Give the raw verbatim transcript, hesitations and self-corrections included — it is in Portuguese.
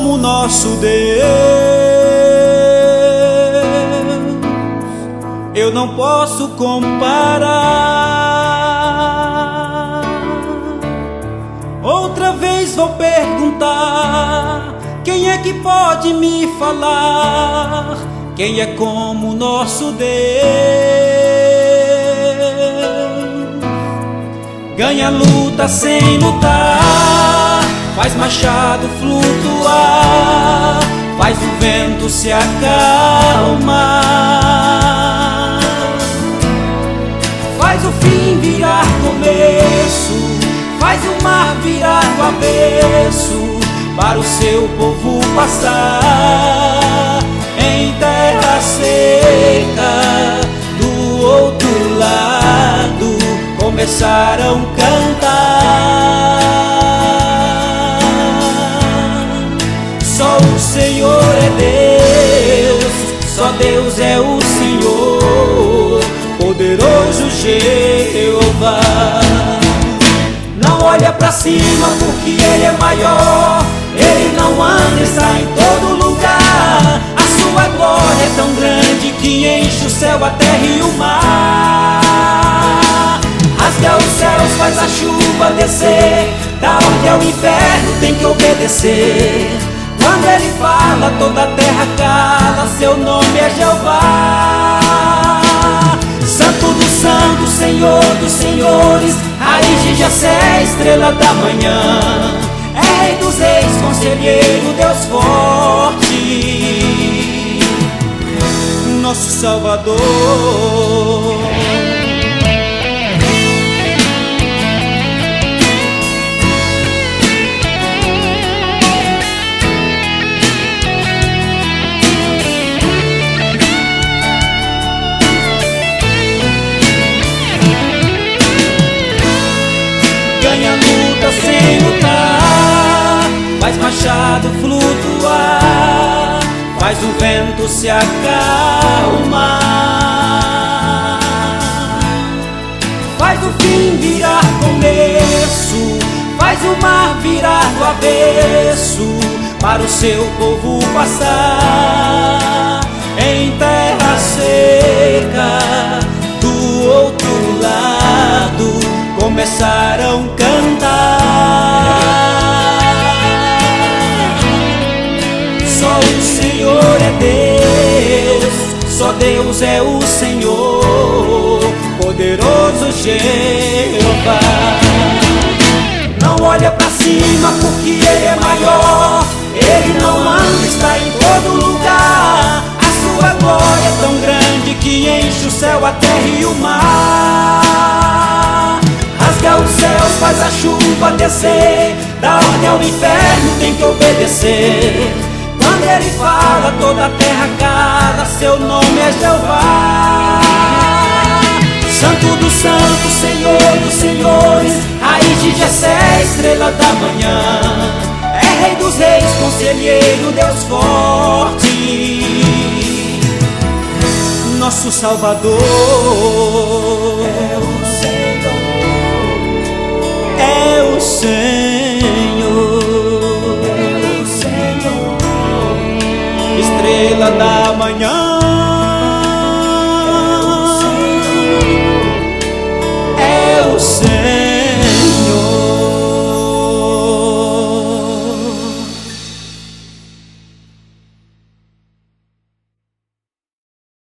como o nosso Deus, eu não posso comparar. Outra vez vou perguntar: quem é que pode me falar? Quem é como o nosso Deus? Ganha luta sem lutar, faz machado flutuar, faz o vento se acalmar, faz o fim virar começo, faz o mar virar do avesso, para o seu povo passar em terra seca. Do outro lado começaram a cantar. Só o Senhor é Deus, só Deus é o Senhor, poderoso Jeová. Não olha pra cima porque Ele é maior, Ele não anda, está em todo lugar. A sua glória é tão grande que enche o céu, a terra e o mar. Rasga os céus, faz a chuva descer, dá ordem ao inferno, tem que obedecer. Quando Ele fala, toda a terra cala, seu nome é Jeová. Santo dos santos, Senhor dos senhores, raiz de Jessé, estrela da manhã, é Rei dos reis, conselheiro, Deus forte, nosso Salvador. Ganha luta sem lutar, faz machado flutuar, faz o vento se acalmar, faz o fim virar começo, faz o mar virar do avesso, para o seu povo passar em terra seca. Do outro lado começaram a cantar. Só o Senhor é Deus, só Deus é o Senhor, poderoso Jeová. Não olha pra cima porque Ele é maior, Ele não anda, está em todo lugar. A sua glória é tão grande que enche o céu, a terra e o mar. Rasga os céus, faz a chuva descer, dá ordem ao inferno, tem que obedecer. Quando Ele fala, toda a terra cala, seu nome é Jeová. Santo dos santos, Senhor dos senhores, raiz de Jessé, estrela da manhã, é Rei dos reis, conselheiro, Deus forte, nosso Salvador. É o Senhor, é o Senhor, é o Senhor, estrela da manhã,